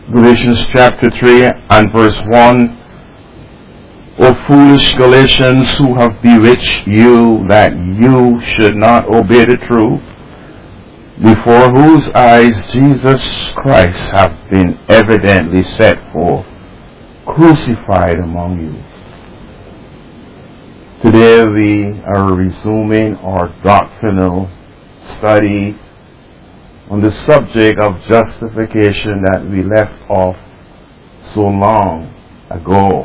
Galatians chapter 3 and verse 1. O foolish Galatians, who have bewitched you that you should not obey the truth, before whose eyes Jesus Christ hath been evidently set forth, crucified among you. Today we are resuming our doctrinal study on the subject of justification that we left off so long ago.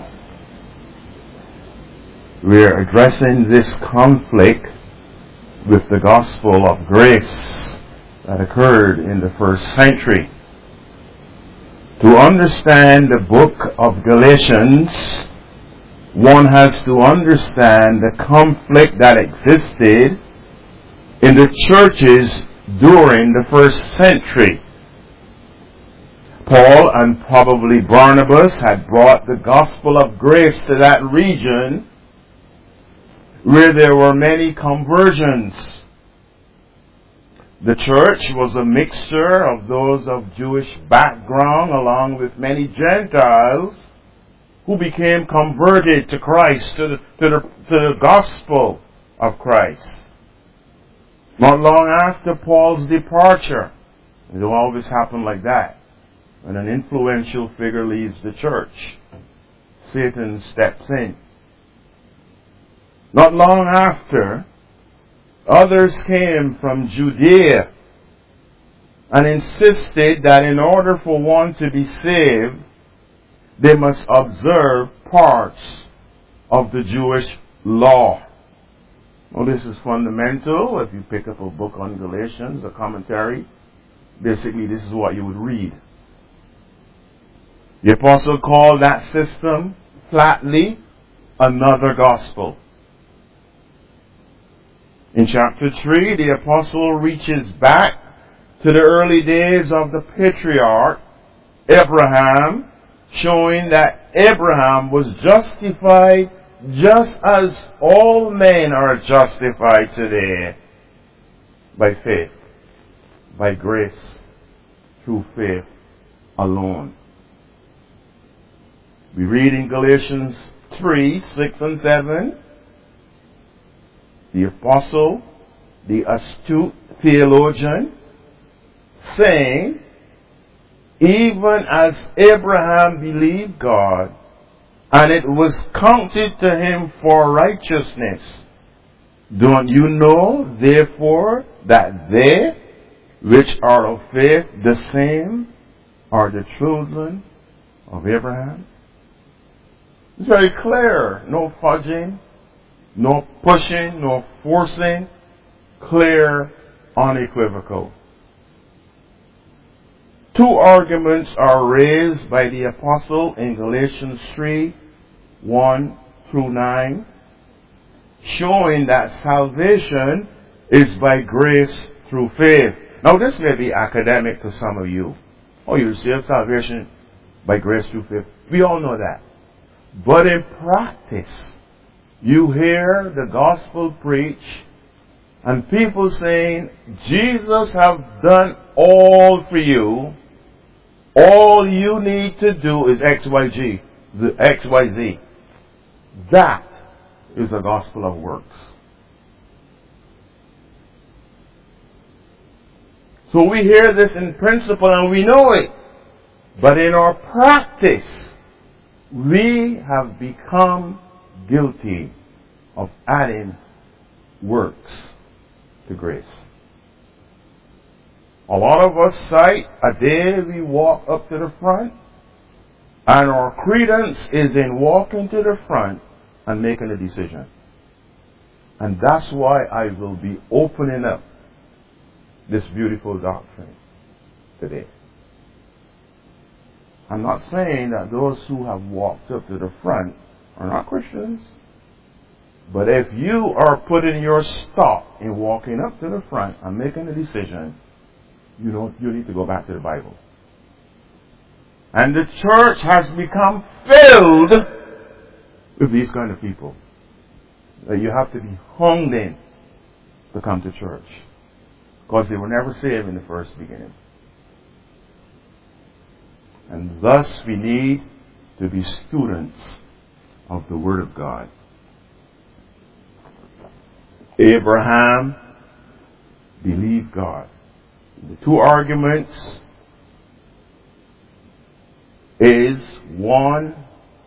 We are addressing this conflict with the gospel of grace that occurred in the first century. To understand the book of Galatians, one has to understand the conflict that existed in the churches during the first century. Paul and probably Barnabas had brought the gospel of grace to that region where there were many conversions. The church was a mixture of those of Jewish background along with many Gentiles who became converted to Christ, to the gospel of Christ. Not long after Paul's departure, it will always happen like that. When an influential figure leaves the church, Satan steps in. Not long after, others came from Judea and insisted that in order for one to be saved, they must observe parts of the Jewish law. Well, this is fundamental. If you pick up a book on Galatians, a commentary, basically this is what you would read. The apostle called that system flatly another gospel. In chapter 3, the apostle reaches back to the early days of the patriarch Abraham, showing that Abraham was justified just as all men are justified today by faith, by grace, through faith alone. We read in Galatians 3, 6 and 7, the apostle, the astute theologian, saying, even as Abraham believed God, and it was counted to him for righteousness. Don't you know, therefore, that they which are of faith, the same are the children of Abraham? It's very clear. No fudging, no pushing, no forcing. Clear, unequivocal. Two arguments are raised by the apostle in Galatians 3, 1 through 9, showing that salvation is by grace through faith. Now this may be academic to some of you. Oh, you receive salvation by grace through faith. We all know that. But in practice, you hear the gospel preached and people saying, Jesus have done all for you. All you need to do is XYZ. That is the gospel of works. So we hear this in principle and we know it. But in our practice, we have become guilty of adding works to grace. A lot of us cite a day we walk up to the front, and our credence is in walking to the front and making a decision. And that's why I will be opening up this beautiful doctrine today. I'm not saying that those who have walked up to the front are not Christians. But if you are putting your stop in walking up to the front and making a decision, you need to go back to the Bible. And the church has become filled with these kind of people. That you have to be hung in to come to church. Because they were never saved in the first beginning. And thus we need to be students of the Word of God. Abraham believed God. The two arguments is one,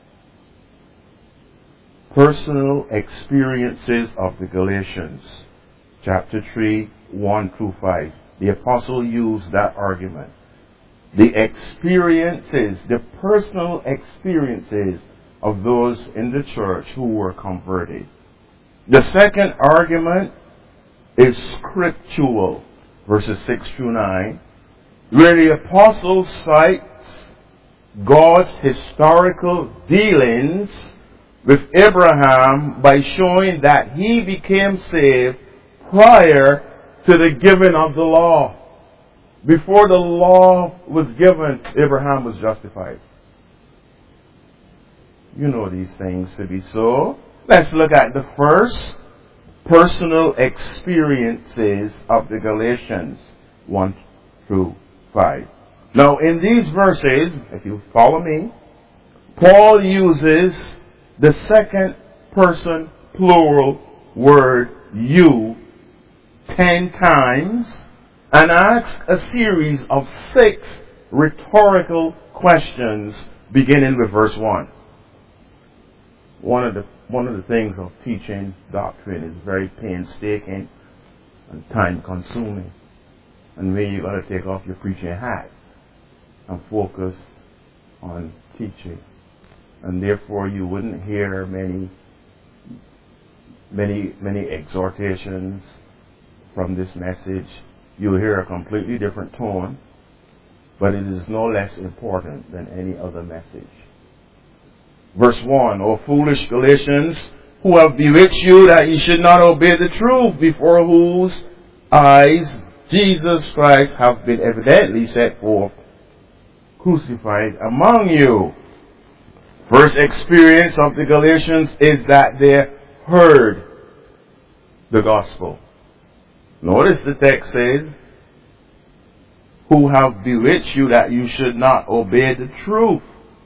personal experiences of the Galatians, chapter 3, 1 through 5. The apostle used that argument. The experiences, the personal experiences of those in the church who were converted. The second argument is scriptural, verses 6 through 9, where the apostle cites God's historical dealings with Abraham by showing that he became saved prior to the giving of the law. Before the law was given, Abraham was justified. You know these things to be so. Let's look at the first personal experiences of the Galatians 1 through 5. Now in these verses, if you follow me, Paul uses the second person plural word you 10 times and asks a series of 6 rhetorical questions beginning with verse 1. One of the things of teaching doctrine is very painstaking and time consuming. And when you got to take off your preaching hat and focus on teaching. And therefore you wouldn't hear many exhortations from this message. You'll hear a completely different tone, but it is no less important than any other message. Verse 1, O foolish Galatians, who have bewitched you that ye should not obey the truth, before whose eyes Jesus Christ hath been evidently set forth, crucified among you. First experience of the Galatians is that they heard the gospel. Notice the text says, who have bewitched you that you should not obey the truth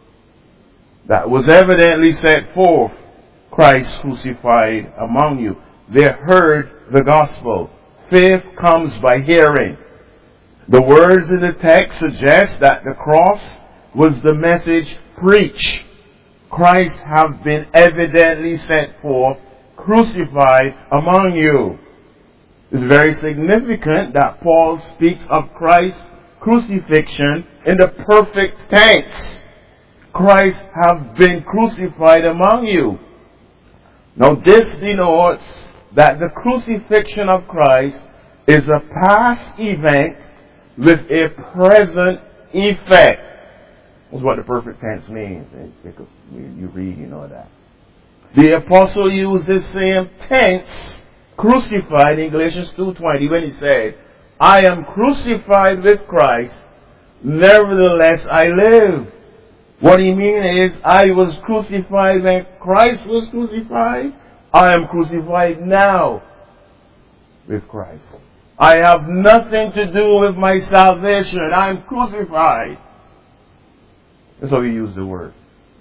that was evidently set forth, Christ crucified among you. They heard the gospel. Faith comes by hearing. The words in the text suggest that the cross was the message preached. Christ have been evidently set forth, crucified among you. It's very significant that Paul speaks of Christ's crucifixion in the perfect tense. Christ have been crucified among you. Now this denotes that the crucifixion of Christ is a past event with a present effect. That's what the perfect tense means. You read, you know that. The apostle used this same tense, crucified, in Galatians 2:20 when he said, I am crucified with Christ, nevertheless I live. What he means is, I was crucified when Christ was crucified. I am crucified now with Christ. I have nothing to do with my salvation. I am crucified. That's how we use the word.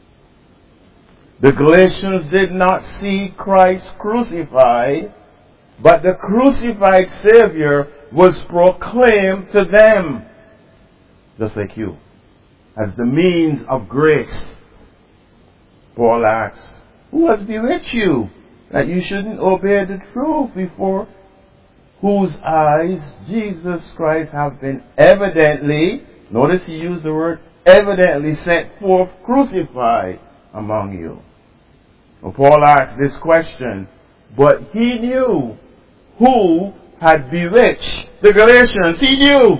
The Galatians did not see Christ crucified, but the crucified Savior was proclaimed to them, just like you, as the means of grace. Paul asks, who has bewitched you that you shouldn't obey the truth, before whose eyes Jesus Christ have been evidently, notice he used the word evidently, set forth, crucified among you. Well, Paul asked this question, but he knew who had bewitched the Galatians. He knew.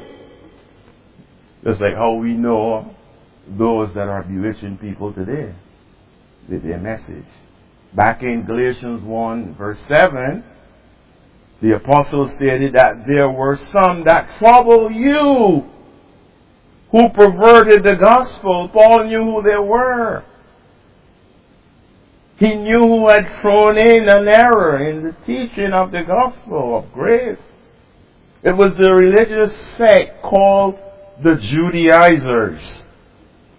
Just like how we know those that are bewitching people today with their message. Back in Galatians 1 verse 7, the apostle stated that there were some that trouble you, who perverted the gospel. Paul knew who they were. He knew who had thrown in an error in the teaching of the gospel of grace. It was the religious sect called the Judaizers.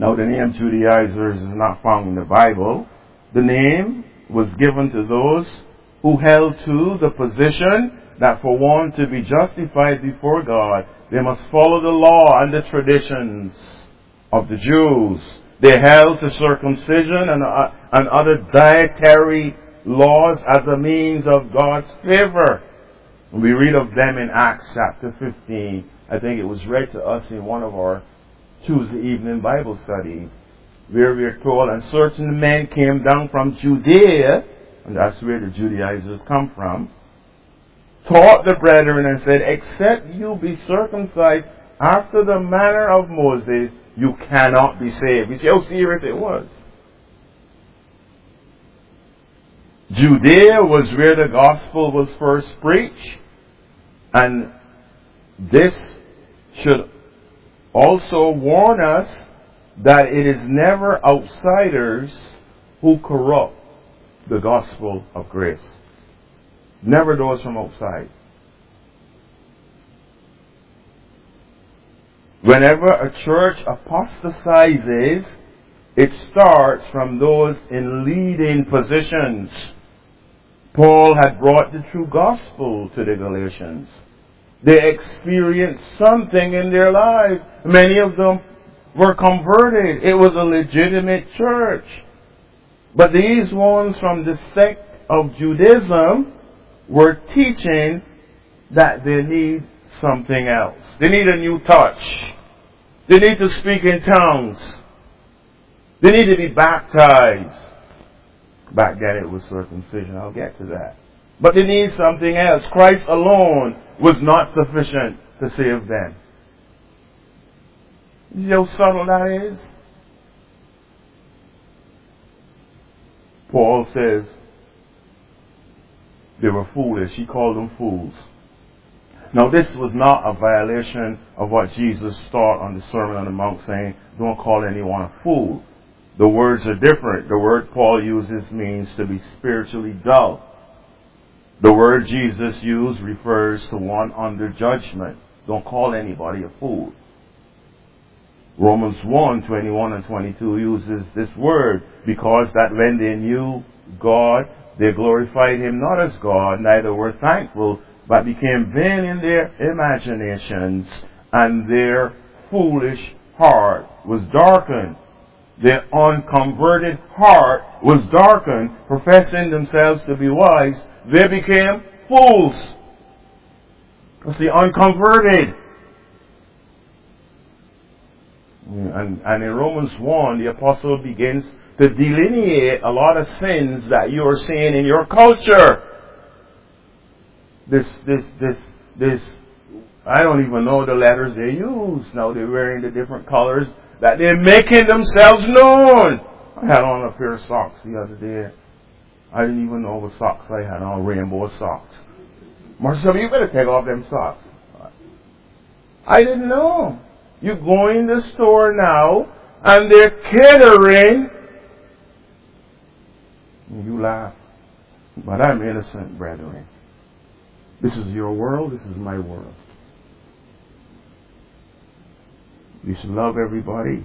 Now the name Judaizers is not found in the Bible. The name was given to those who held to the position that for one to be justified before God, they must follow the law and the traditions of the Jews. They held to circumcision and other dietary laws as a means of God's favor. We read of them in Acts chapter 15. I think it was read to us in one of our Tuesday evening Bible studies, where we are told, and certain men came down from Judea, and that's where the Judaizers come from, taught the brethren and said, except you be circumcised after the manner of Moses, you cannot be saved. You see how serious it was. Judea was where the gospel was first preached, and this should also warn us that it is never outsiders who corrupt the gospel of grace. Never those from outside. Whenever a church apostatizes, it starts from those in leading positions. Paul had brought the true gospel to the Galatians. They experienced something in their lives. Many of them were converted. It was a legitimate church. But these ones from the sect of Judaism were teaching that they need something else. They need a new touch. They need to speak in tongues. They need to be baptized. Back then it was circumcision. I'll get to that. But they need something else. Christ alone was not sufficient to save them. You know how subtle that is? Paul says they were foolish. He called them fools. Now this was not a violation of what Jesus taught on the Sermon on the Mount, saying, don't call anyone a fool. The words are different. The word Paul uses means to be spiritually dull. The word Jesus used refers to one under judgment. Don't call anybody a fool. Romans 1:21 and 22 uses this word because that when they knew God, they glorified Him not as God, neither were thankful, but became vain in their imaginations, and their foolish heart was darkened. Their unconverted heart was darkened, professing themselves to be wise. They became fools. That's the unconverted. And in Romans 1, the apostle begins to delineate a lot of sins that you are seeing in your culture. This, I don't even know the letters they use. Now they're wearing the different colors, that they're making themselves known. I had on a pair of socks the other day. I didn't even know what socks I had on, rainbow socks. Marcel, you better take off them socks. I didn't know. You go in the store now, and they're catering. You laugh. But I'm innocent, brethren. This is your world, this is my world. You should love everybody.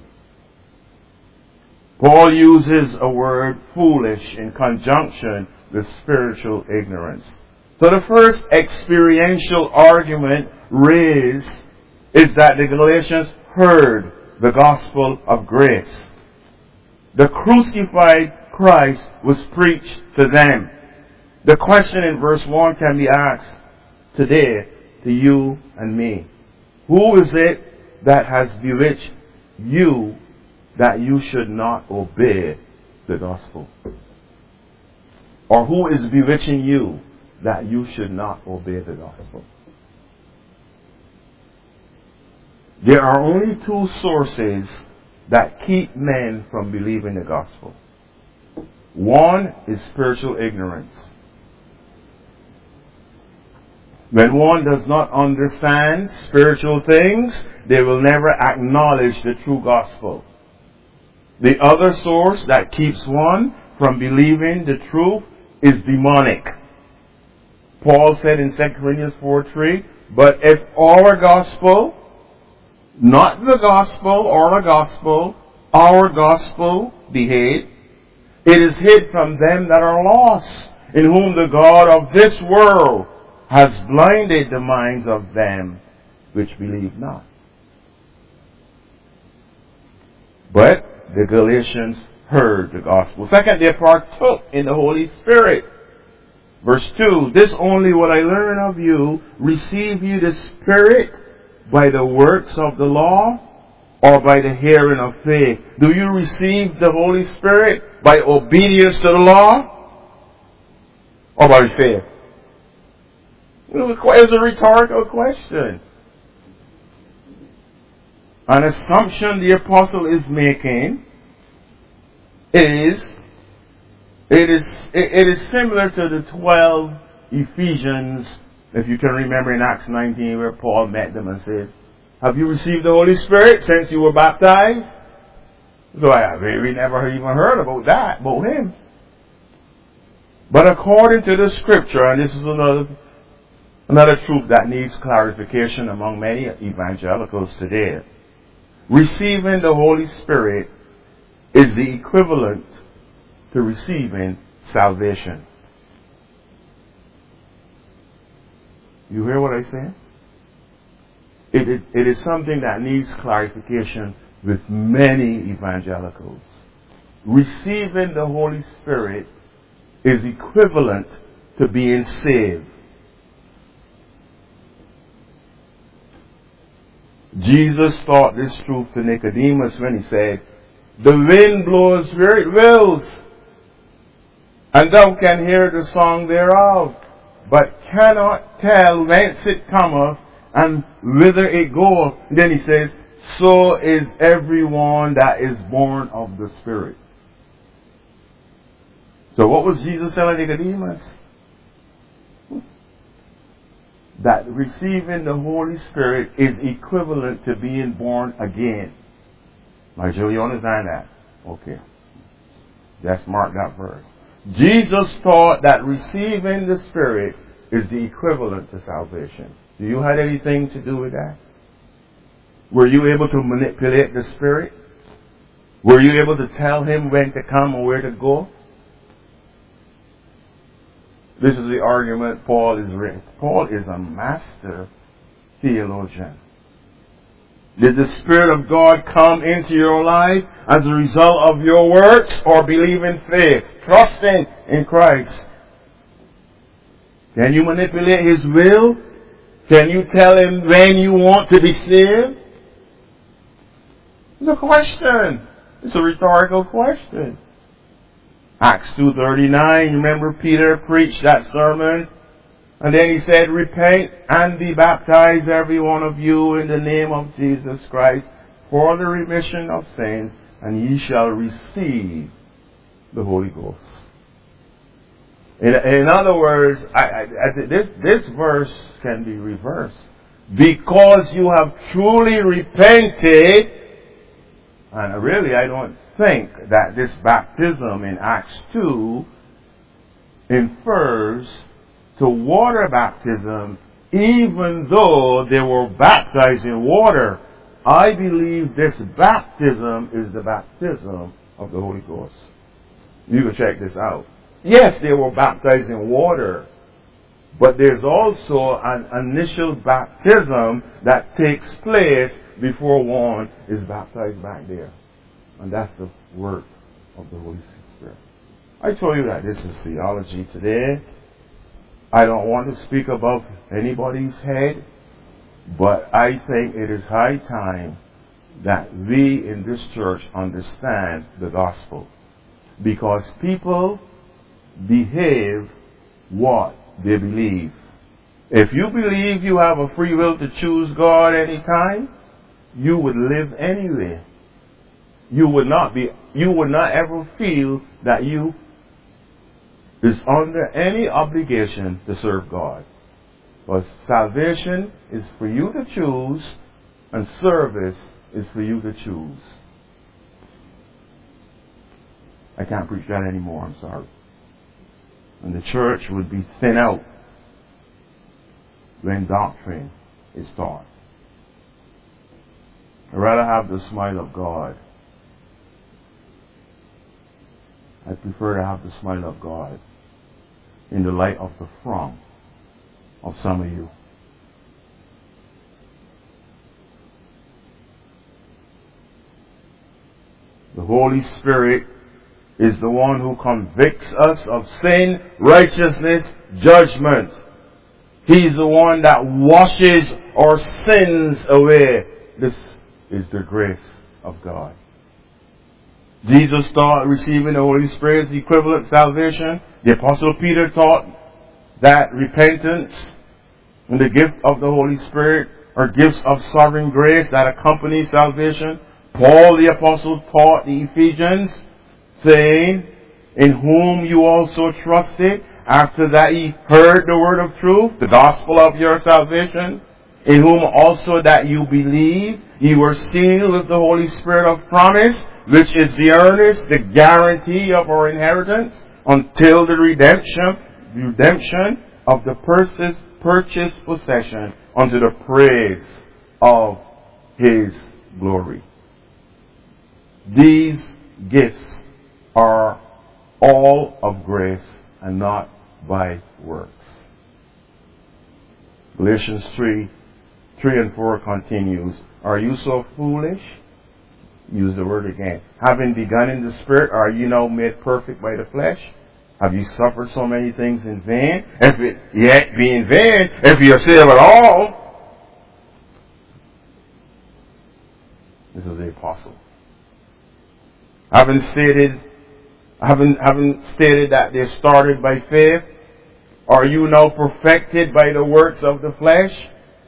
Paul uses a word foolish in conjunction with spiritual ignorance. So the first experiential argument raised is that the Galatians heard the gospel of grace. The crucified Christ was preached to them. The question in verse 1 can be asked today to you and me. Who is it that has bewitched you that you should not obey the gospel? Or who is bewitching you that you should not obey the gospel? There are only two sources that keep men from believing the gospel. One is spiritual ignorance. When one does not understand spiritual things, they will never acknowledge the true gospel. The other source that keeps one from believing the truth is demonic. Paul said in 2 Corinthians 4:3, but if our gospel, not the gospel or the gospel our gospel be hid? It is hid from them that are lost, in whom the God of this world has blinded the minds of them which believe not. But the Galatians heard the gospel. Second, they partook in the Holy Spirit. Verse 2, this only will I learn of you, receive you the Spirit by the works of the law or by the hearing of faith? Do you receive the Holy Spirit by obedience to the law or by faith? It's a rhetorical question. An assumption the apostle is making is it is similar to the 12 Ephesians, if you can remember in Acts 19, where Paul met them and says, have you received the Holy Spirit since you were baptized? So we never even heard about that, about him. But according to the scripture, and this is another truth that needs clarification among many evangelicals today, receiving the Holy Spirit is the equivalent to receiving salvation. You hear what I say? It is something that needs clarification with many evangelicals. Receiving the Holy Spirit is equivalent to being saved. Jesus taught this truth to Nicodemus when he said, the wind blows where it wills, and thou can hear the song thereof, but cannot tell whence it cometh and whither it goeth. Then he says, so is everyone that is born of the Spirit. So what was Jesus telling Nicodemus? That receiving the Holy Spirit is equivalent to being born again. Now, Joe, you understand that? Okay. Just mark that verse. Jesus taught that receiving the Spirit is the equivalent to salvation. Do you have anything to do with that? Were you able to manipulate the Spirit? Were you able to tell him when to come or where to go? This is the argument Paul is written. Paul is a master theologian. Did the Spirit of God come into your life as a result of your works or believing faith, trusting in Christ? Can you manipulate His will? Can you tell Him when you want to be saved? It's a question. It's a rhetorical question. Acts 2:39, remember Peter preached that sermon? And then he said, repent and be baptized every one of you in the name of Jesus Christ for the remission of sins, and ye shall receive the Holy Ghost. In other words, this verse can be reversed. Because you have truly repented, and really I don't think that this baptism in Acts 2 infers to water baptism, even though they were baptized in water. I believe this baptism is the baptism of the Holy Ghost. You can check this out. Yes, they were baptized in water, but there's also an initial baptism that takes place before one is baptized back there. And that's the work of the Holy Spirit. I told you that this is theology today. I don't want to speak above anybody's head, but I think it is high time that we in this church understand the gospel. Because people behave what they believe. If you believe you have a free will to choose God anytime, you would live anyway. You would not ever feel that you is under any obligation to serve God. But salvation is for you to choose, and service is for you to choose. I can't preach that anymore, I'm sorry. And the church would be thin out when doctrine is taught. I'd rather have the smile of God I prefer to have the smile of God in the light of the frown of some of you. The Holy Spirit is the one who convicts us of sin, righteousness, judgment. He's the one that washes our sins away. This is the grace of God. Jesus taught receiving the Holy Spirit is the equivalent salvation. The Apostle Peter taught that repentance and the gift of the Holy Spirit are gifts of sovereign grace that accompany salvation. Paul the Apostle taught the Ephesians, saying, in whom you also trusted, after that ye heard the word of truth, the gospel of your salvation, in whom also that you believe, ye were sealed with the Holy Spirit of promise, which is the earnest, the guarantee of our inheritance, until the redemption of the purchased possession, unto the praise of His glory. These gifts are all of grace and not by works. Galatians 3 and 4 continues. Are you so foolish? Use the word again. Having begun in the Spirit, are you now made perfect by the flesh? Have you suffered so many things in vain? If it yet be in vain, if you are saved at all. This is the apostle. Having stated that they started by faith, are you now perfected by the works of the flesh?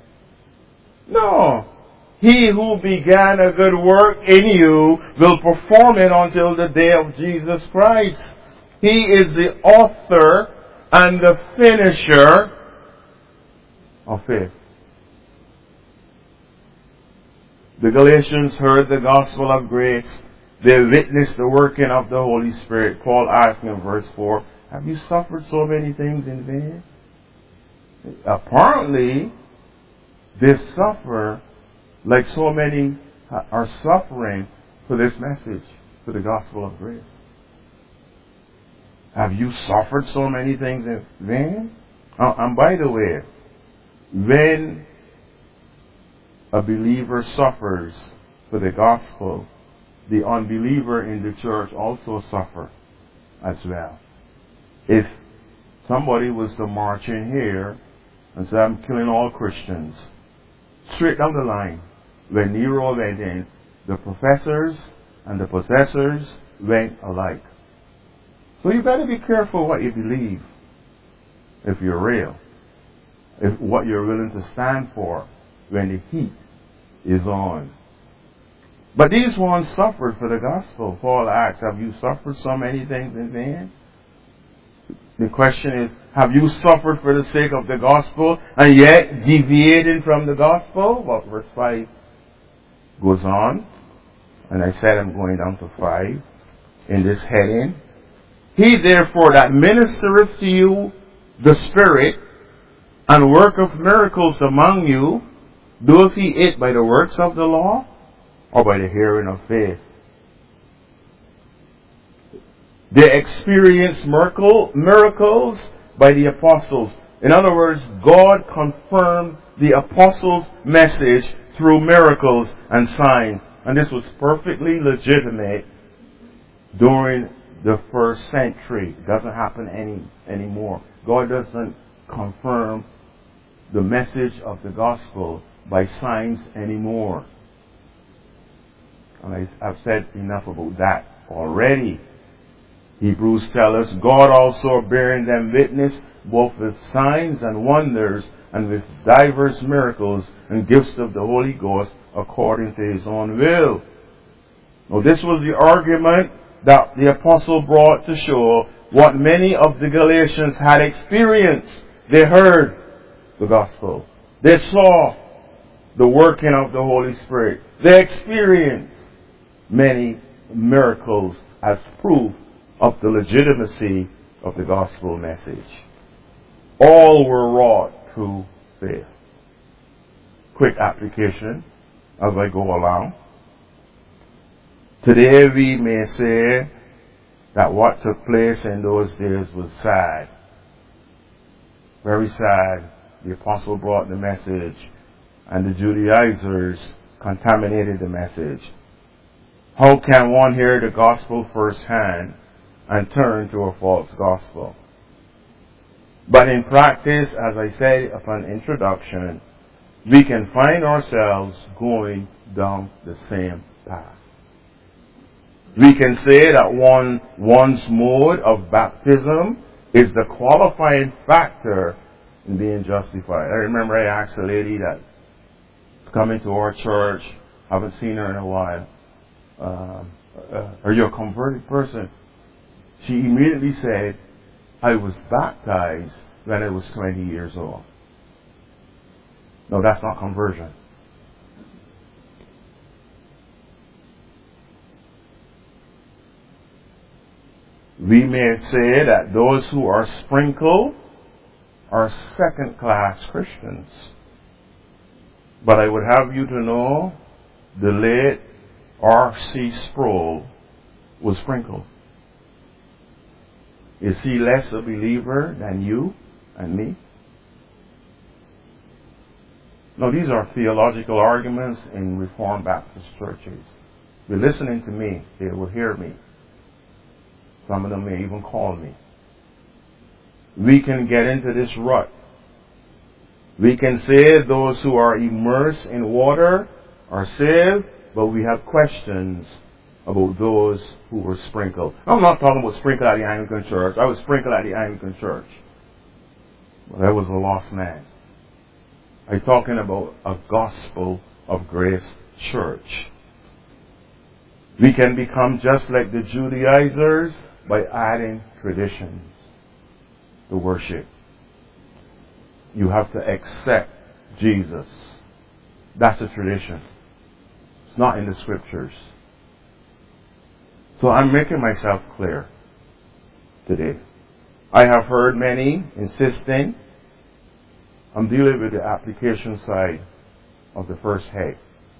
No. He who began a good work in you will perform it until the day of Jesus Christ. He is the author and the finisher of faith. The Galatians heard the gospel of grace. They witnessed the working of the Holy Spirit. Paul asked in verse 4, have you suffered so many things in vain? Apparently, they suffer like so many are suffering for this message, for the gospel of grace. Have you suffered so many things in vain? And by the way, when a believer suffers for the gospel, the unbeliever in the church also suffer as well. If somebody was to march in here and say, I'm killing all Christians, straight down the line, when Nero went in, the professors and the possessors went alike. So you better be careful what you believe if you're real, if what you're willing to stand for when the heat is on. But these ones suffered for the gospel. Paul asks, have you suffered so many things in vain? The question is, have you suffered for the sake of the gospel and yet deviating from the gospel? Well, verse 5 goes on. And I said I'm going down to 5 in this heading. He therefore that ministereth to you the Spirit and worketh miracles among you, doeth he it by the works of the law or by the hearing of faith? They experienced miracles by the apostles. In other words, God confirmed the apostles' message through miracles and signs. And this was perfectly legitimate during the first century. It doesn't happen anymore. God doesn't confirm the message of the gospel by signs anymore. And I've said enough about that already. Hebrews tell us, God also bearing them witness, both with signs and wonders, and with divers miracles and gifts of the Holy Ghost, according to His own will. Now this was the argument that the apostle brought to show what many of the Galatians had experienced. They heard the gospel. They saw the working of the Holy Spirit. They experienced many miracles as proof of the legitimacy of the gospel message. All were wrought through faith. Quick application as I go along. Today we may say that what took place in those days was sad. Very sad. The apostle brought the message, and the Judaizers contaminated the message. How can one hear the gospel firsthand and turn to a false gospel? But in practice, as I said upon introduction, we can find ourselves going down the same path. We can say that one's mode of baptism is the qualifying factor in being justified. I remember I asked a lady that's coming to our church, haven't seen her in a while, are you a converted person? She immediately said, I was baptized when I was 20 years old. No, that's not conversion. We may say that those who are sprinkled are second-class Christians. But I would have you to know the late R.C. Sproul was sprinkled. Is he less a believer than you and me? No, these are theological arguments in Reformed Baptist churches. If you're listening to me, they will hear me. Some of them may even call me. We can get into this rut. We can say those who are immersed in water are saved, but we have questions about those who were sprinkled. I'm not talking about sprinkled at the Anglican Church. I was sprinkled at the Anglican Church, but I was a lost man. I'm talking about a gospel of grace church. We can become just like the Judaizers by adding traditions to worship. You have to accept Jesus. That's a tradition. It's not in the scriptures. So I'm making myself clear today. I have heard many insisting, I'm dealing with the application side of the first head,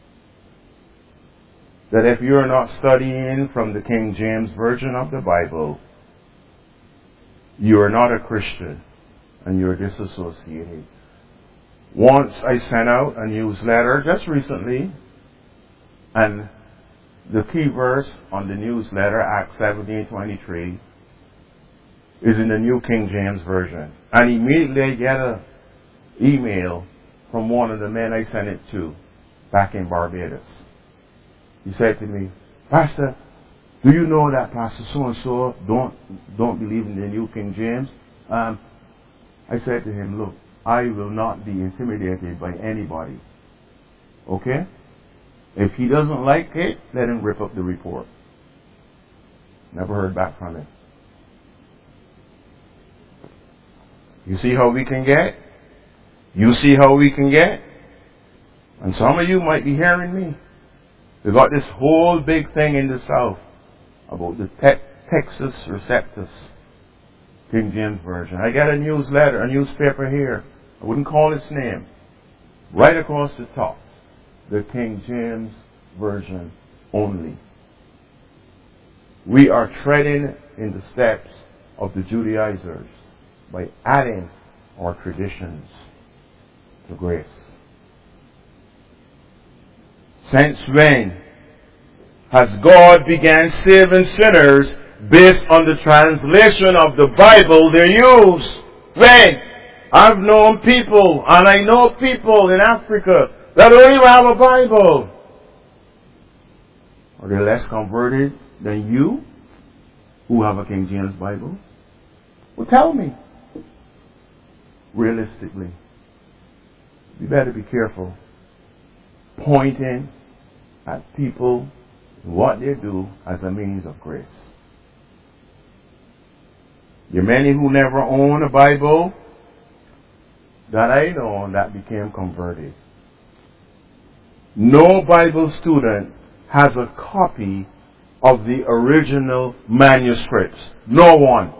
that if you're not studying from the King James Version of the Bible, you are not a Christian and you're disassociated. Once I sent out a newsletter just recently, and the key verse on the newsletter, Acts 17:23, is in the New King James Version. And immediately I get an email from one of the men I sent it to back in Barbados. He said to me, Pastor, do you know that Pastor so-and-so don't believe in the New King James? I said to him, look, I will not be intimidated by anybody. Okay? If he doesn't like it, let him rip up the report. Never heard back from him. You see how we can get? You see how we can get? And some of you might be hearing me. We got this whole big thing in the South about the Textus Receptus King James Version. I got a newsletter, a newspaper here. I wouldn't call its name. Right across the top, the King James Version only. We are treading in the steps of the Judaizers by adding our traditions to grace. Since when has God began saving sinners based on the translation of the Bible they use? When? I've known people, and I know people in Africa that don't even have a Bible. Are they less converted than you who have a King James Bible? Well, tell me. Realistically, you better be careful pointing at people and what they do as a means of grace. There are many who never own a Bible that I know that became converted. No Bible student has a copy of the original manuscripts. No one.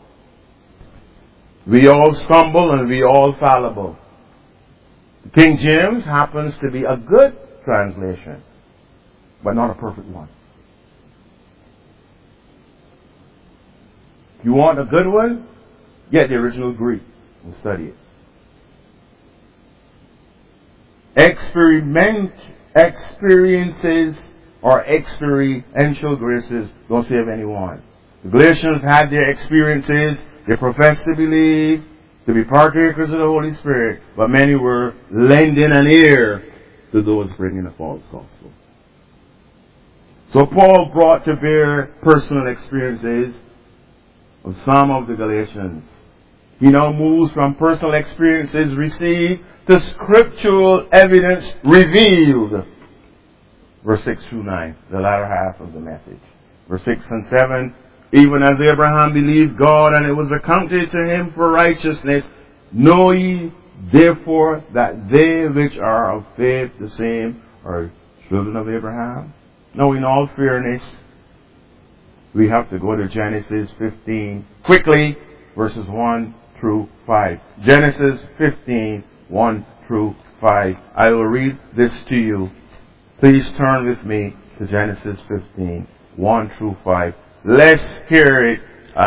We all stumble and we all fallible. King James happens to be a good translation, but not a perfect one. You want a good one? Get the original Greek and study it. Experiences or experiential graces don't save anyone. The Galatians had their experiences. They professed to believe, to be partakers of the Holy Spirit, but many were lending an ear to those bringing a false gospel. So Paul brought to bear personal experiences of some of the Galatians. He now moves from personal experiences received to scriptural evidence revealed. Verse 6 through 9, the latter half of the message. Verse 6 and 7, even as Abraham believed God and it was accounted to him for righteousness, know ye therefore that they which are of faith the same are children of Abraham. Now in all fairness, we have to go to Genesis 15 quickly, verses 1 through 5. Genesis 15, 1 through 5. I will read this to you. Please turn with me to Genesis 15, 1 through 5. Let's hear it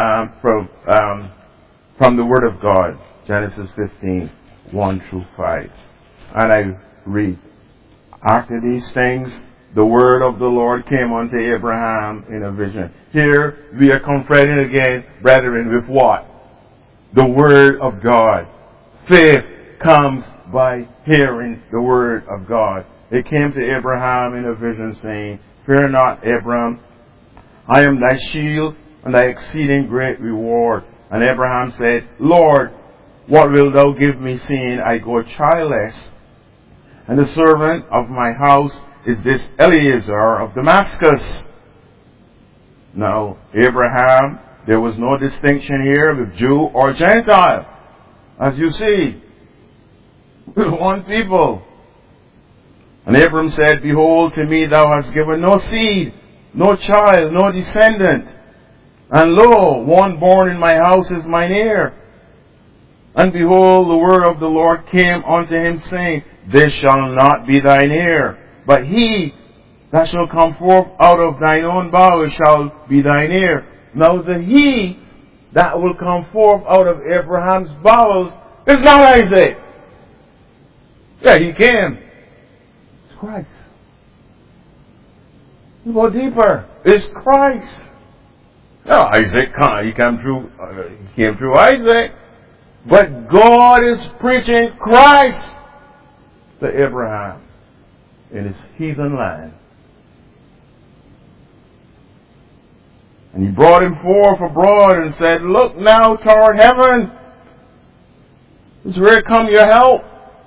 from the Word of God. Genesis 15, 1 through 5. And I read, after these things, the word of the Lord came unto Abraham in a vision. Here we are confronted again, brethren, with what? The Word of God. Faith comes by hearing the Word of God. It came to Abraham in a vision saying, fear not, Abram, I am thy shield and thy exceeding great reward. And Abraham said, Lord, what wilt thou give me, seeing I go childless? And the servant of my house is this Eliezer of Damascus. Now, Abraham, there was no distinction here with Jew or Gentile. As you see, one people. And Abram said, behold, to me thou hast given no seed, no child, no descendant. And lo, one born in my house is mine heir. And behold, the word of the Lord came unto him, saying, this shall not be thine heir, but he that shall come forth out of thine own bowels shall be thine heir. Now the he that will come forth out of Abraham's bowels is not Isaac. Yeah, he came. It's Christ. You go deeper. It's Christ. Now Isaac, he came through Isaac. But God is preaching Christ to Abraham in his heathen land. And he brought him forth abroad and said, look now toward heaven. Is where come your help?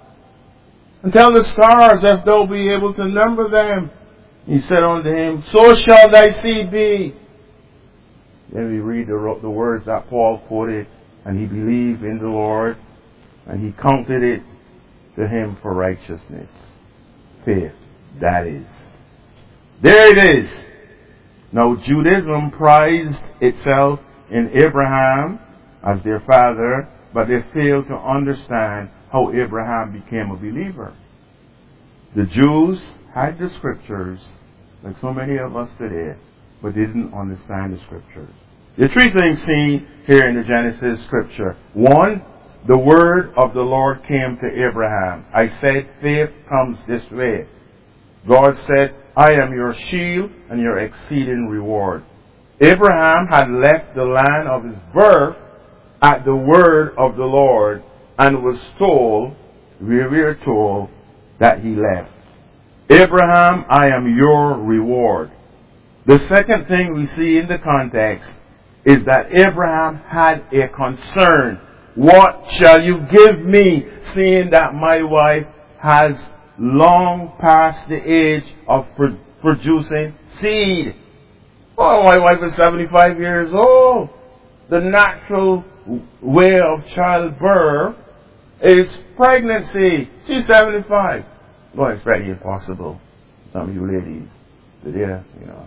And tell the stars if thou be able to number them. He said unto him, so shall thy seed be. Then we read the words that Paul quoted. And he believed in the Lord, and he counted it to him for righteousness. Faith, that is. There it is. Now Judaism prized itself in Abraham as their father, but they failed to understand how Abraham became a believer. The Jews had the scriptures, like so many of us today, but they didn't understand the scriptures. There are three things seen here in the Genesis scripture. One, the word of the Lord came to Abraham. I said faith comes this way. God said, I am your shield and your exceeding reward. Abraham had left the land of his birth at the word of the Lord and was told, we are told, that he left. Abraham, I am your reward. The second thing we see in the context is that Abraham had a concern. What shall you give me, seeing that my wife has long past the age of producing seed? Oh, my wife is 75 years old. The natural way of childbirth is pregnancy. She's 75. Don't expect the impossible. Some of you ladies, today,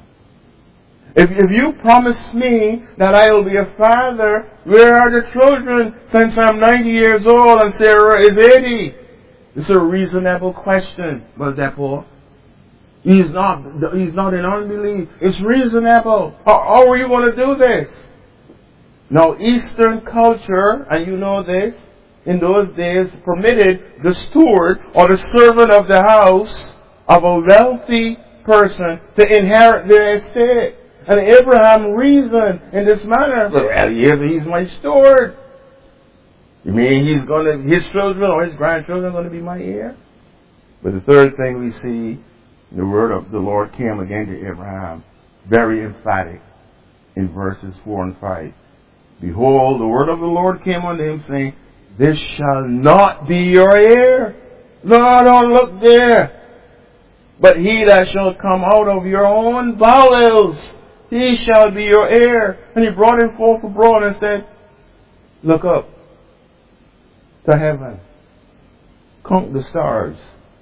If you promise me that I will be a father, where are the children since I'm 90 years old and Sarah is 80? It's a reasonable question, Brother Depo. He's not in unbelief. It's reasonable. How are you going to do this? Now, Eastern culture, and you know this, in those days permitted the steward or the servant of the house of a wealthy person to inherit their estate. And Abraham reasoned in this manner, well, he's my steward. You mean his children or his grandchildren are going to be my heir? But the third thing we see, the word of the Lord came again to Abraham, very emphatic in verses 4 and 5. Behold, the word of the Lord came unto him, saying, this shall not be your heir. No, don't look there. But he that shall come out of your own bowels, he shall be your heir. And he brought him forth abroad and said, look up to heaven. Count the stars.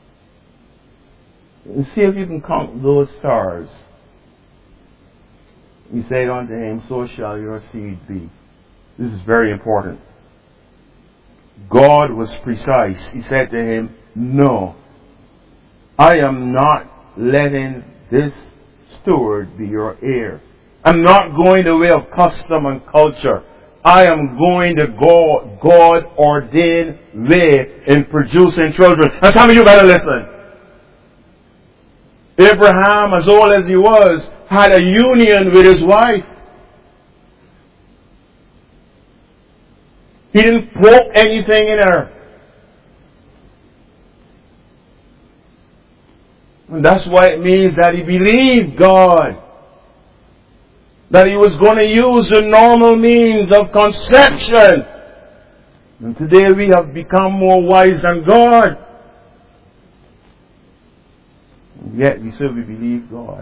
And see if you can count those stars. He said unto him, so shall your seed be. This is very important. God was precise. He said to him, no, I am not letting this steward be your heir. I'm not going the way of custom and culture. I am going the God-ordained way in producing children. And some of you better listen. Abraham, as old as he was, had a union with his wife. He didn't poke anything in her. And that's why it means that he believed God. That he was going to use the normal means of conception. And today we have become more wise than God. And yet we say we believe God.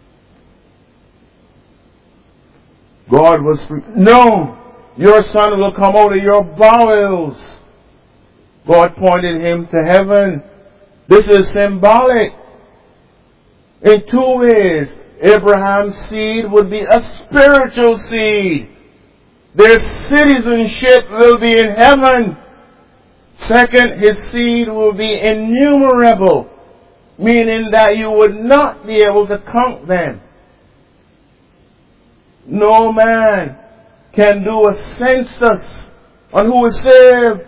God was free. No! Your son will come out of your bowels. God pointed him to heaven. This is symbolic. In two ways. Abraham's seed would be a spiritual seed. Their citizenship will be in heaven. Second, his seed will be innumerable. Meaning that you would not be able to count them. No man can do a census on who is saved.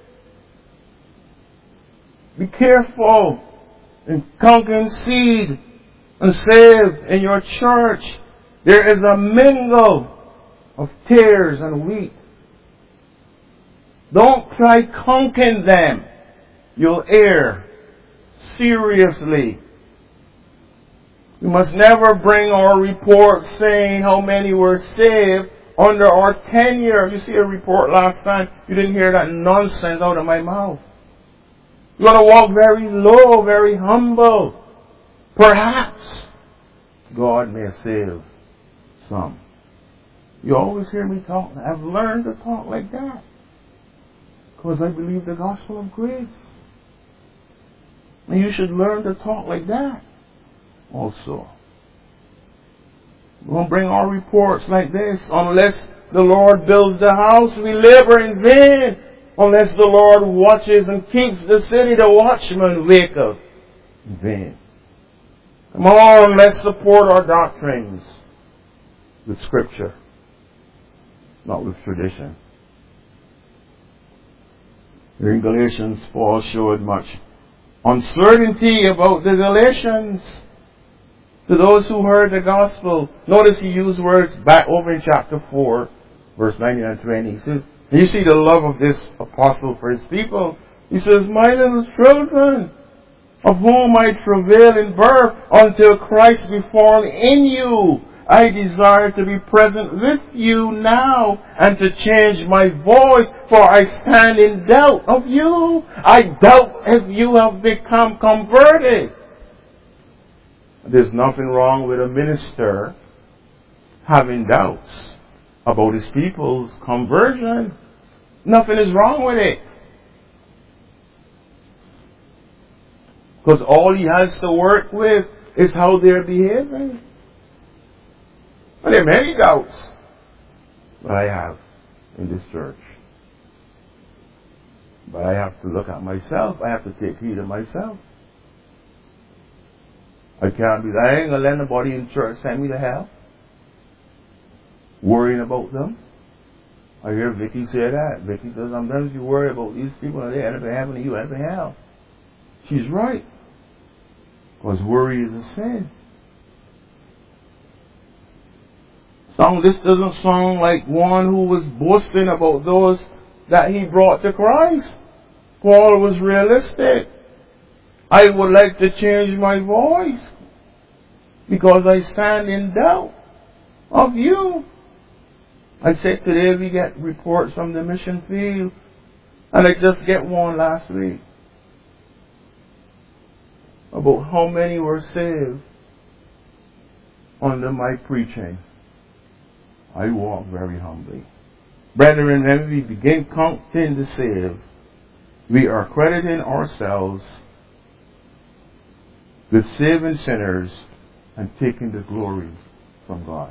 Be careful in counting seed and saved in your church. There is a mingle of tares and wheat. Don't try counting them. You'll err seriously. We must never bring our report saying how many were saved under our tenure. You see a report last time, you didn't hear that nonsense out of my mouth. You got to walk very low, very humble. Perhaps God may save some. You always hear me talk. I've learned to talk like that. Because I believe the gospel of grace. And you should learn to talk like that also. We won't bring our reports like this. Unless the Lord builds the house, we labor in vain. Unless the Lord watches and keeps the city, the watchman waketh in vain. Come on, let's support our doctrines with Scripture, not with tradition. Here in Galatians, Paul showed much uncertainty about the Galatians. To those who heard the gospel, notice he used words back over in chapter 4, verse 19 and 20. He says, and you see the love of this apostle for his people. He says, my little children, of whom I travail in birth until Christ be formed in you, I desire to be present with you now and to change my voice, for I stand in doubt of you. I doubt if you have become converted. There's nothing wrong with a minister having doubts about his people's conversion. Nothing is wrong with it. Because all he has to work with is how they're behaving. And there are many doubts that I have in this church. But I have to look at myself. I have to take heed of myself. I can't be like, I ain't going to let nobody in church send me to hell. Worrying about them. I hear Vicky say that. Vicky says, sometimes you worry about these people and they end up in heaven and you end up in hell. She's right. Because worry is a sin. This doesn't sound like one who was boasting about those that he brought to Christ. Paul was realistic. I would like to change my voice because I stand in doubt of you. I said today we get reports from the mission field, and I just get one last week about how many were saved under my preaching. I walk very humbly. Brethren, when we begin counting the saved, we are crediting ourselves with saving sinners and taking the glory from God.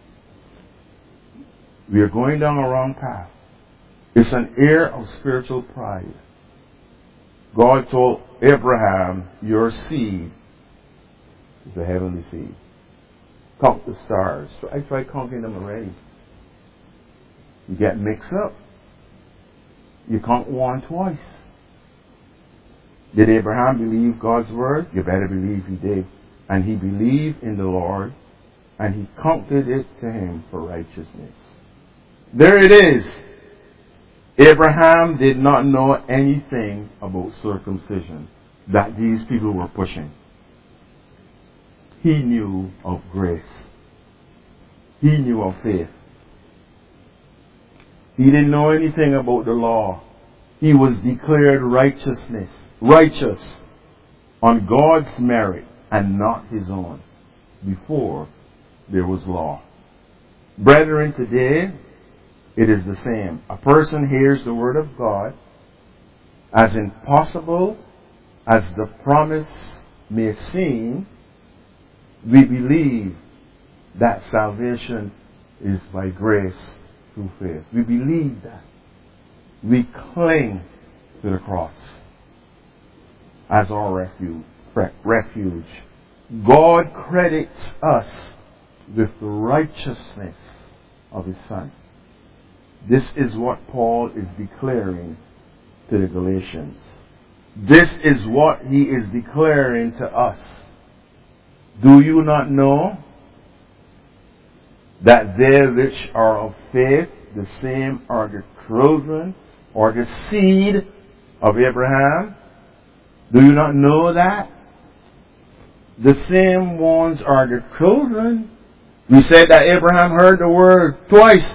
We are going down a wrong path. It's an air of spiritual pride. God told Abraham, your seed is a heavenly seed. Count the stars. So I tried counting them already. You get mixed up. You count one twice. Did Abraham believe God's word? You better believe he did. And he believed in the Lord, and he counted it to him for righteousness. There it is. Abraham did not know anything about circumcision that these people were pushing. He knew of grace. He knew of faith. He didn't know anything about the law. He was declared righteous on God's merit and not his own before there was law. Brethren, today it is the same. A person hears the word of God, as impossible as the promise may seem. We believe that salvation is by grace through faith. We believe that. We cling to the cross as our refuge. God credits us with the righteousness of his Son. This is what Paul is declaring to the Galatians. This is what he is declaring to us. Do you not know that they which are of faith, the same are the children or the seed of Abraham? Do you not know that? The same ones are the children. We said that Abraham heard the word twice.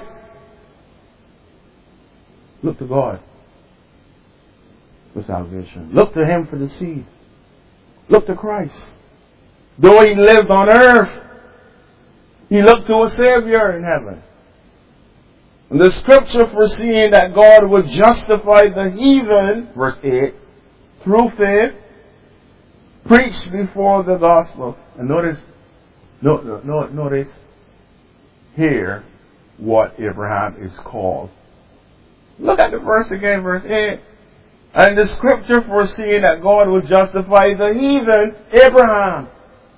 Look to God for salvation. Look to him for the seed. Look to Christ. Though he lived on earth, he looked to a Savior in heaven. And the scripture foreseeing that God would justify the heathen, verse 8, through faith, preached before the gospel. And notice here what Abraham is called. Look at the verse again, verse 8. And the scripture foreseeing that God would justify the heathen, Abraham,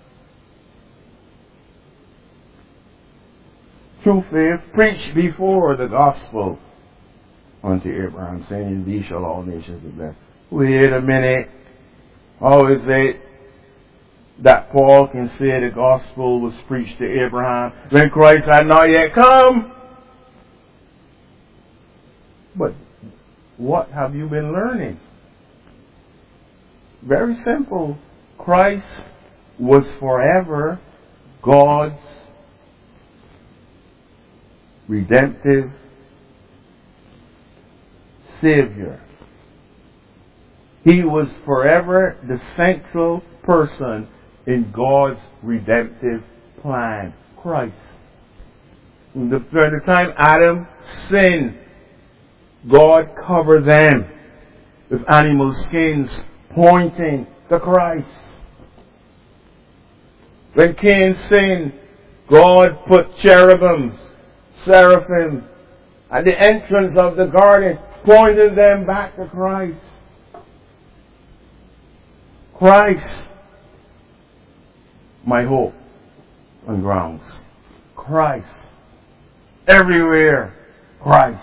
through faith, preached before the gospel unto Abraham, saying, in thee shall all nations be blessed. Wait a minute. How is it that Paul can say the gospel was preached to Abraham when Christ had not yet come? But what have you been learning? Very simple. Christ was forever God's redemptive Savior. He was forever the central person in God's redemptive plan. Christ. During the time Adam sinned, God covered them with animal skins pointing to Christ. When Cain sinned, God put cherubims, seraphim at the entrance of the garden, pointing them back to Christ. Christ, my hope and grounds. Christ, everywhere Christ.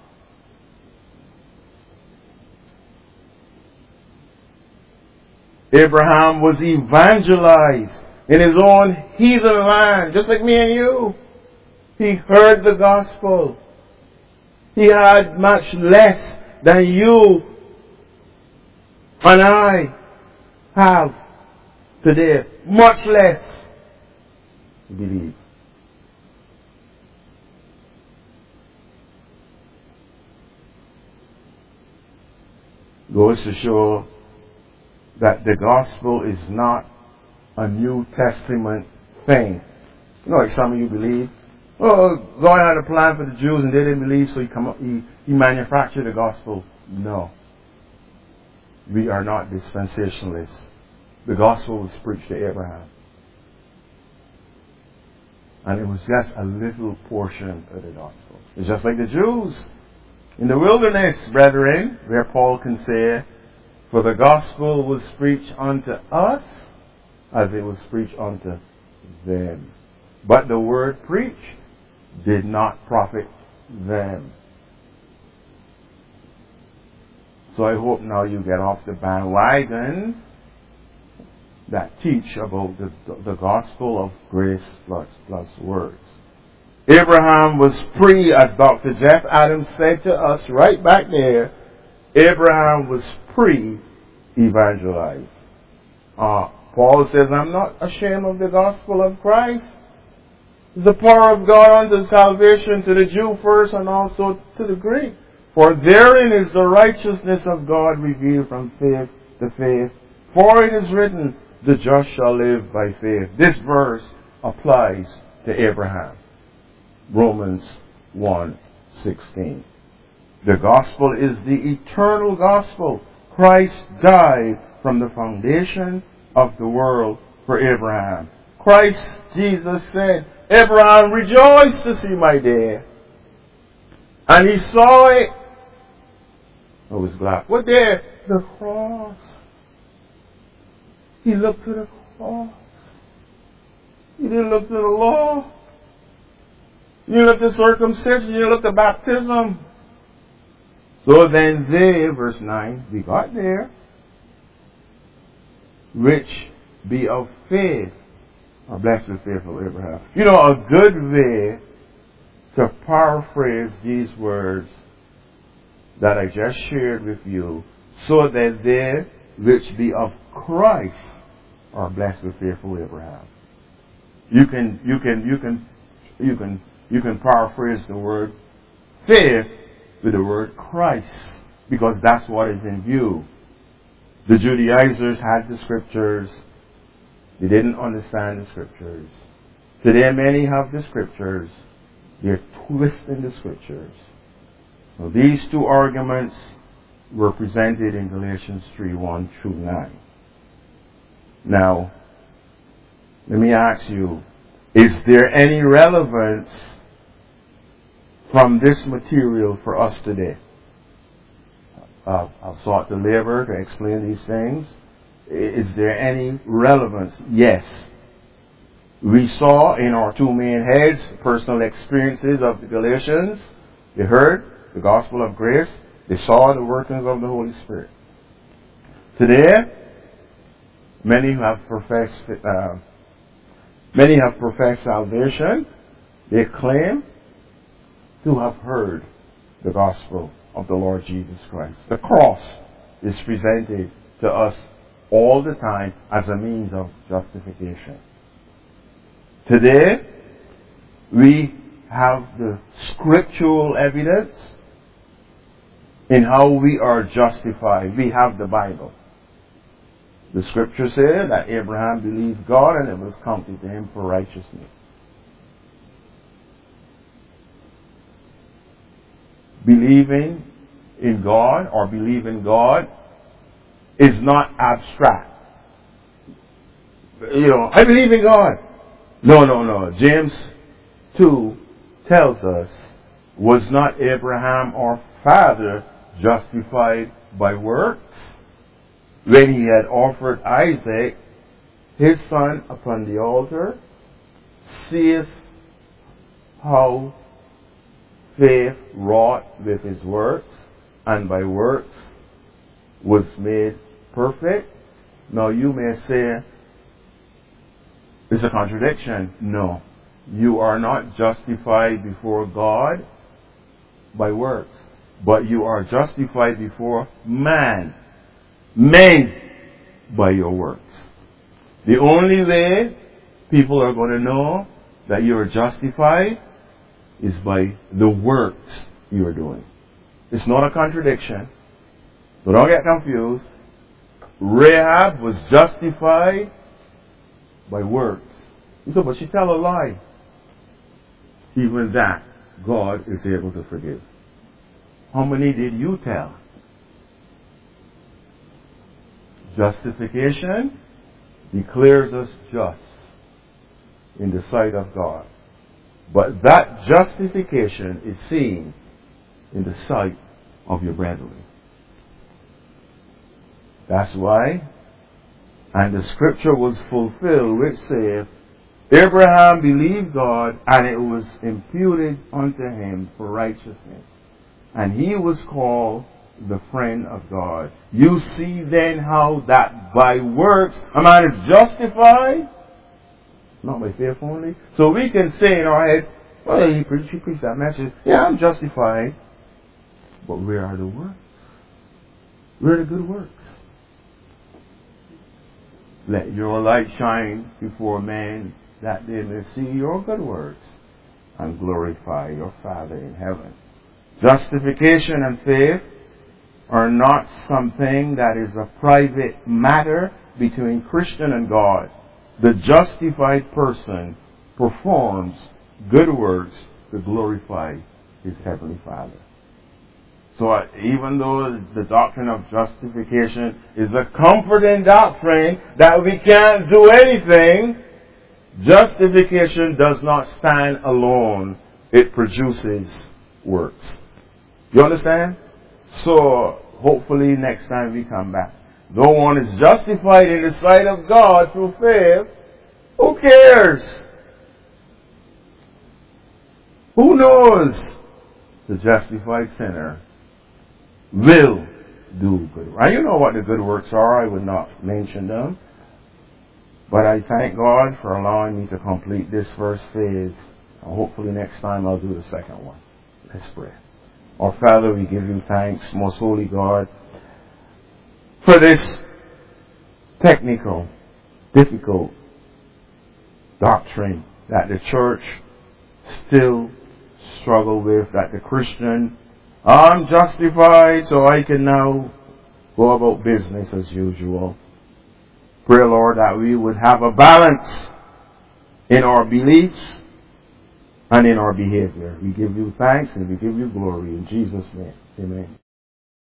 Abraham was evangelized in his own heathen land, just like me and you. He heard the gospel. He had much less than you and I have today. Much less. Believe. Goes to show that the gospel is not a New Testament thing. You know, like some of you believe, oh, God had a plan for the Jews and they didn't believe, so he manufactured the gospel. No. We are not dispensationalists. The gospel was preached to Abraham. And it was just a little portion of the gospel. It's just like the Jews in the wilderness, brethren, where Paul can say, for the gospel was preached unto us as it was preached unto them. But the word preached did not profit them. So I hope now you get off the bandwagon that teach about the gospel of grace plus words. Abraham was free, as Dr. Jeff Adams said to us right back there. Abraham was pre-evangelized. Paul says, I'm not ashamed of the gospel of Christ. It's the power of God unto salvation to the Jew first and also to the Greek. For therein is the righteousness of God revealed from faith to faith. For it is written, the just shall live by faith. This verse applies to Abraham. Romans 1:16. The gospel is the eternal gospel. Christ died from the foundation of the world for Abraham. Christ Jesus said, Abraham rejoiced to see my day. And he saw it. I was glad. What day? The cross. He looked to the cross. He didn't look to the law. You didn't look to circumcision. You didn't look to baptism. So then they, verse 9, we got there, which be of faith, are blessed with faithful Abraham. You know, a good way to paraphrase these words that I just shared with you, so that they which be of Christ are blessed with faithful Abraham. You can paraphrase the word faith with the word Christ, because that's what is in view. The Judaizers had the scriptures. They didn't understand the scriptures. Today many have the scriptures. They're twisting the scriptures. So these two arguments were presented in Galatians 3:1 through 9. Now, let me ask you, is there any relevance from this material for us today? I've sought to labor to explain these things. Is there any relevance? Yes. We saw in our two main heads personal experiences of the Galatians. They heard the gospel of grace. They saw the workings of the Holy Spirit. Today, many have professed salvation. They claim to have heard the gospel of the Lord Jesus Christ. The cross is presented to us all the time as a means of justification. Today, we have the scriptural evidence in how we are justified. We have the Bible. The scripture said that Abraham believed God and it was counted to him for righteousness. Believing in God or believing God is not abstract. You know, I believe in God. No. James 2 tells us, was not Abraham our father justified by works when he had offered Isaac, his son, upon the altar? Seest how faith wrought with his works, and by works was made perfect. Now you may say, it's a contradiction. No. You are not justified before God by works, but you are justified before men by your works. The only way people are going to know that you are justified is by the works you are doing. It's not a contradiction. So don't get confused. Rahab was justified by works. You say, but she tell a lie. Even that, God is able to forgive. How many did you tell? Justification declares us just in the sight of God. But that justification is seen in the sight of your brethren. That's why, and the scripture was fulfilled which saith, Abraham believed God, and it was imputed unto him for righteousness. And he was called the friend of God. You see then how that by works a man is justified, not by faith only. So we can say in our heads, well, he preached that message. Yeah, I'm justified. But where are the works? Where are the good works? Let your light shine before men, that they may see your good works and glorify your Father in heaven. Justification and faith are not something that is a private matter between Christian and God. The justified person performs good works to glorify his heavenly Father. So even though the doctrine of justification is a comforting doctrine that we can't do anything, justification does not stand alone. It produces works. You understand? So hopefully next time we come back, no one is justified in the sight of God through faith. Who cares? Who knows? The justified sinner will do good. And you know what the good works are. I would not mention them. But I thank God for allowing me to complete this first phase. And hopefully next time I'll do the second one. Let's pray. Our Father, we give you thanks, most holy God, for this technical, difficult doctrine that the church still struggle with, that the Christian, I'm justified so I can now go about business as usual. Pray, Lord, that we would have a balance in our beliefs and in our behavior. We give you thanks and we give you glory in Jesus' name. Amen.